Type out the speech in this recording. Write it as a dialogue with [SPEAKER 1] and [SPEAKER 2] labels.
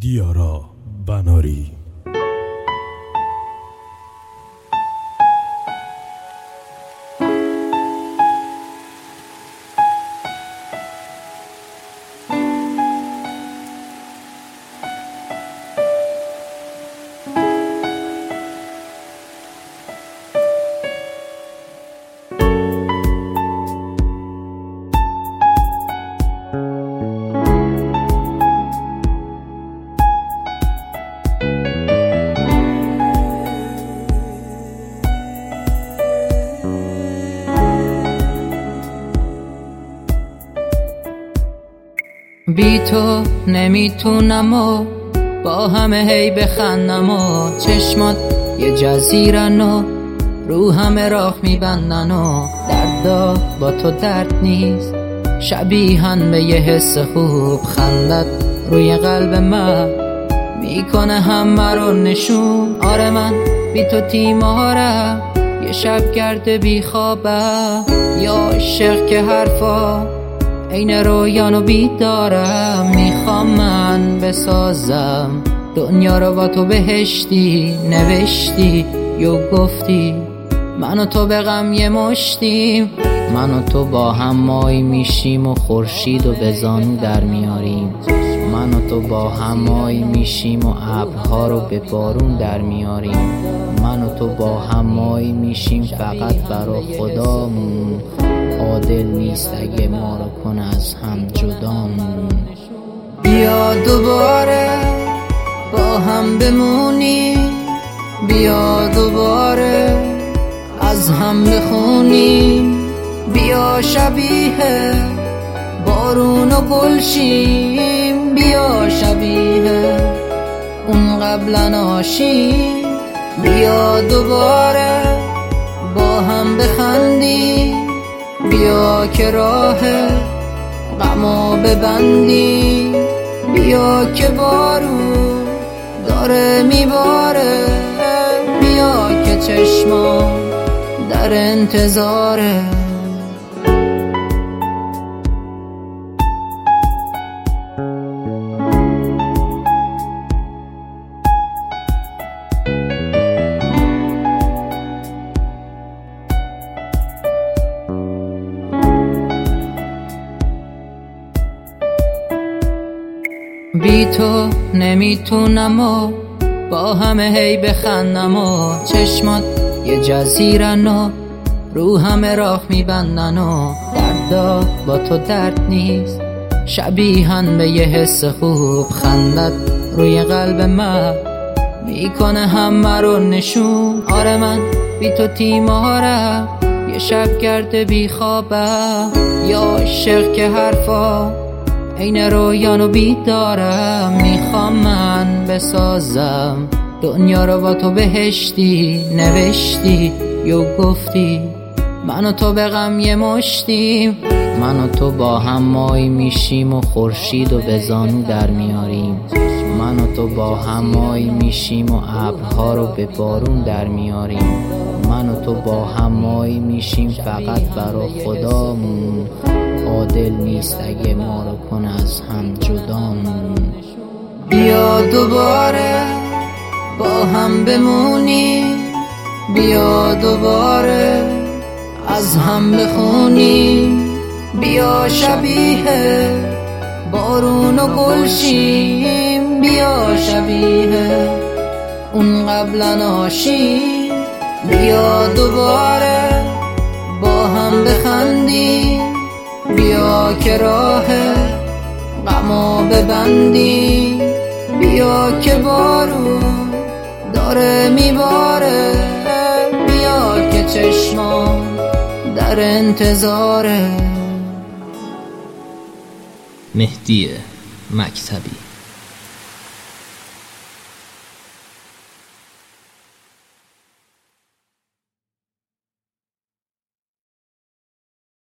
[SPEAKER 1] دیارا بناری.
[SPEAKER 2] بی تو نمیتونم و با همه هی بخندم و چشمات یه جزیرن و رو همه راه میبندن و دردا با تو درد نیست، شبیهن به یه حس خوب. خندت روی قلب من میکنه همه رو نشون. آره من بی تو تیمارم، یه شب گرده بی خوابم، یا عاشق که حرفا این رویانو بیدارم. میخوام من بسازم دنیا رو با تو بهشتی، نوشتی یا گفتی من و تو به غم یه مشتیم. من و تو با هم مایی میشیم و خورشید و به زانو در میاریم. من و تو با هم مایی میشیم و ابرها رو به بارون در میاریم. من و تو با هم مایی میشیم فقط برا خدامون. عادل نیست اگه ما رو کن از هم جدامون. بیا دوباره با هم بمونی، بیا دوباره از هم بخونی. بیا شبیه بارون و گل شیم، بیا شبیه اون قبلا آشیم. بیا دوباره با هم بخندی، بیا که راه غمو ببندی. بیا که بارون داره میباره، بیا که چشما در انتظاره. بی تو نمیتونم و با همه هی بخندم و چشمات یه جزیرن و رو همه راه میبندن و دردا با تو درد نیست، شبیهن به یه حس خوب. خندت روی قلب من میکنه همه رو نشون. آره من بی تو تیمارم، یه شب گرده بی خوابم، یا عاشق که حرفا این رویانو بیدارم. میخوام من بسازم دنیا رو با تو بهشتی، نوشتی یا گفتی من و تو به غم یه مشتیم. من و تو با هم مایی میشیم و خورشید و به زانو در میاریم. من و تو با هم مایی میشیم و ابرها رو به بارون در میاریم. من و تو با هم مایی میشیم فقط برا خدامون. عادل نیست اگه ما رو کن از هم جدامون. بیا دوباره با هم بمونی، بیا دوباره از هم بخونی. بیا شبیه بارون و گل شیم، بیا شبیه اون قبلا آشیم. بیا دوباره با هم بخندی، بیا که راه غمو ببندی. بیا که بارون داره میباره، بیا که چشما در انتظاره.
[SPEAKER 3] مهدی مکتبی.